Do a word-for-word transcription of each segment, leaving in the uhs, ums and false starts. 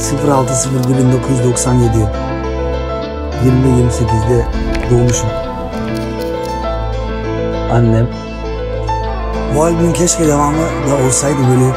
sıfır altı sıfır bir bin dokuz yüz doksan yedi yirmi yirmi sekizde doğmuşum. Annem. Bu albümün keşke devamı da olsaydı böyle.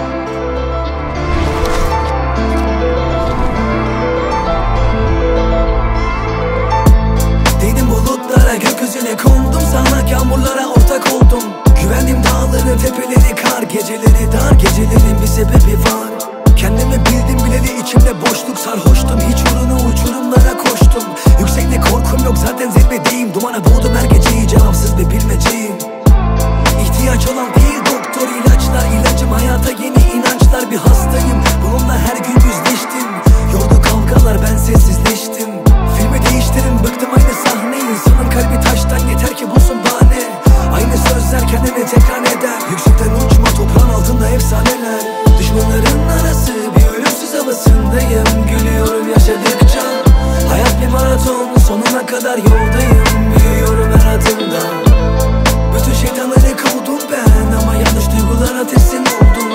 Değdim bulutlara, gökyüzüne kondum, sağanak yağmurlara ortak oldum. Güvendim dağların tepeleri kar, geceleri dar, gecelerin bir sebebi var. Kendimi bildim bileli içimde boşluk, sarhoştum, hiç uğruna uçurumlara koştum. Yüksekte korkum yok, zaten zirvedeyim, dumana boğdum her geceyi, cevapsız bir bilmeceyim. İhtiyaç olan değil doktor ilaçlar, ilacım hayata yeni inançlar. Bir hastayım, bununla her gün yüzleştim. Yordu kavgalar, ben sessizleştim. Filmi değiştirin, bıktım aynı sahne. İnsanın kalbi taştan, yeter ki bulsun bahane. Aynı sözler kendini tekrar eder. Yüksekten uçma, toprağın altında efsaneler. Düşmanların arası bir ölümsüz havasındayım. Gülüyorum yaşadıkça. Hayat bir maraton, sonuna kadar yoldayım. Büyüyorum her adımda. Bütün şeytanları kovdum ben, ama yanlış duygulara teslim oldum.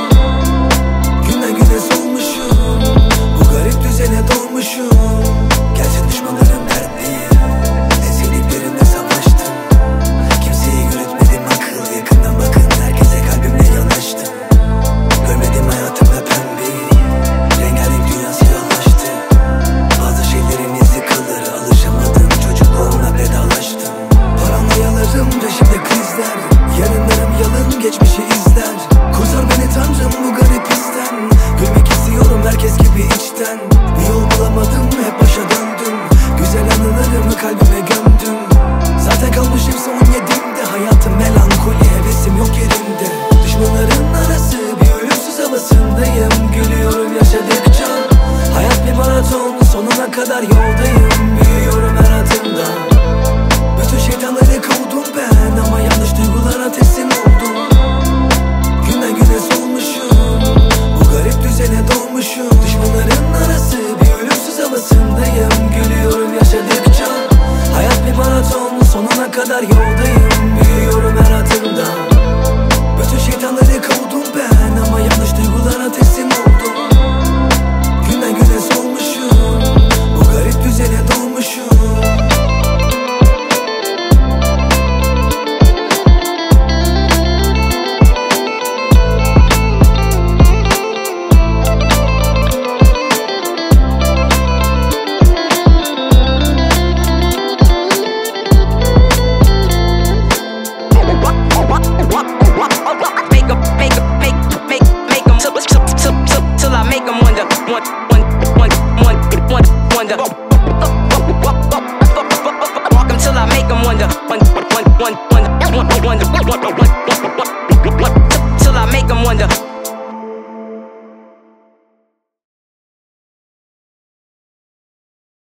Günden güne solmuşum, bu garip düzene dolmuşum. Gelsin düşmanlarım dert değil, en sevdiklerimle savaştım. Kimseyi yürütmedim akıl, yakından bakın herkese kalbimle yanaştım. Görmedim hayatımda pembeyi, rengarenk dünya siyahlaştı. Bazı şeylerin izi kalır, alışamadım, çocukluğumla vedalaştım. Paranoyalarım peşimde krizler, yarınlarım yalın, geçmişi izler. Kurtar beni tanrım bu garip histen. Gülmek istiyorum herkes gibi içten. Bir yol bulamadım, hep başa döndüm. Güzel anılarımı kalbime gömdüm. Zaten kalmışım son yedimde. Hayatım melankoli, hevesim yok yerimde. Düşmanların arası bir ölümsüz havasındayım. Gülüyorum yaşadıkça. Hayat bir maraton, sonuna kadar yoldayım. Büyüyorum her adımda. Bütün şeytanları kovdum ben, ama yanlış duygulara teslim oldum. Günden güne solmuşum, bu garip düzene dolmuşum. Düşmanların arası bir ölümsüz havasındayım. Gülüyorum yaşadıkça. Hayat bir maraton, sonuna kadar yoldayım. Büyüyorum her adımda. Bütün şeytanları kovdum ben, ama yanlış duygulara teslim oldum. Günden güne solmuşum, bu garip düzene dolmuşum. Till I make them wonder.